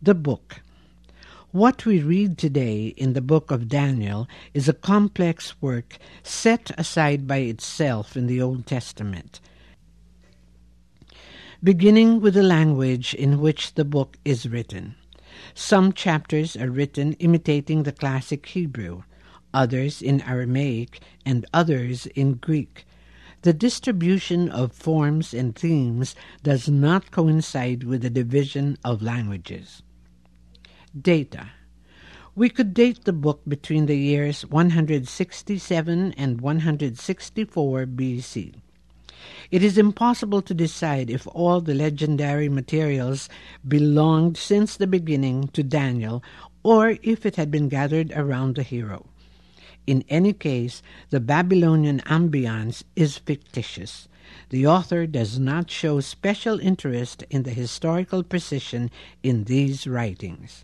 The book. What we read today in the book of Daniel is a complex work set aside by itself in the Old Testament, beginning with the language in which the book is written. Some chapters are written imitating the classic Hebrew, others in Aramaic, and others in Greek. The distribution of forms and themes does not coincide with the division of languages. Data. We could date the book between the years 167 and 164 BC. It is impossible to decide if all the legendary materials belonged since the beginning to Daniel or if it had been gathered around the hero. In any case, the Babylonian ambience is fictitious. The author does not show special interest in the historical precision in these writings.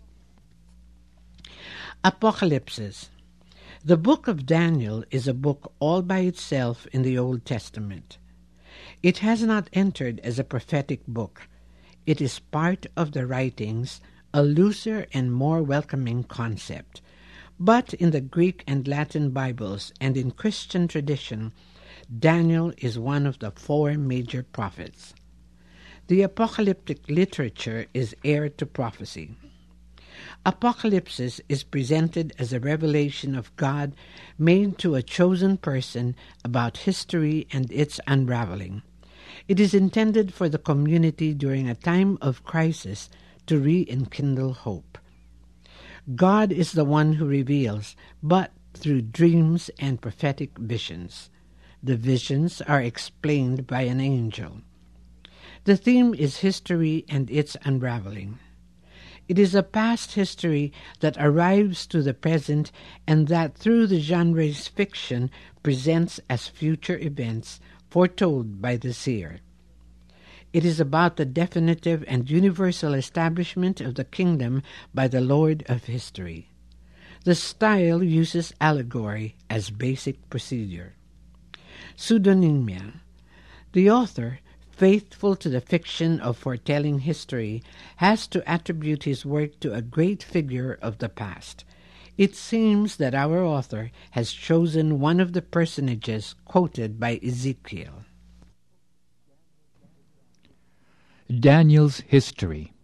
Apocalypses. The book of Daniel is a book all by itself in the Old Testament. It has not entered as a prophetic book. It is part of the writings, a looser and more welcoming concept. But in the Greek and Latin Bibles and in Christian tradition, Daniel is one of the 4 major prophets. The apocalyptic literature is heir to prophecy. Apocalypse is presented as a revelation of God made to a chosen person about history and its unraveling. It is intended for the community during a time of crisis to rekindle hope. God is the one who reveals, but through dreams and prophetic visions. The visions are explained by an angel. The theme is history and its unraveling. It is a past history that arrives to the present and that through the genre's fiction presents as future events foretold by the seer. It is about the definitive and universal establishment of the kingdom by the Lord of history. The style uses allegory as basic procedure. Pseudonymia. The author, faithful to the fiction of foretelling history, has to attribute his work to a great figure of the past. It seems that our author has chosen one of the personages quoted by Ezekiel. Daniel's history.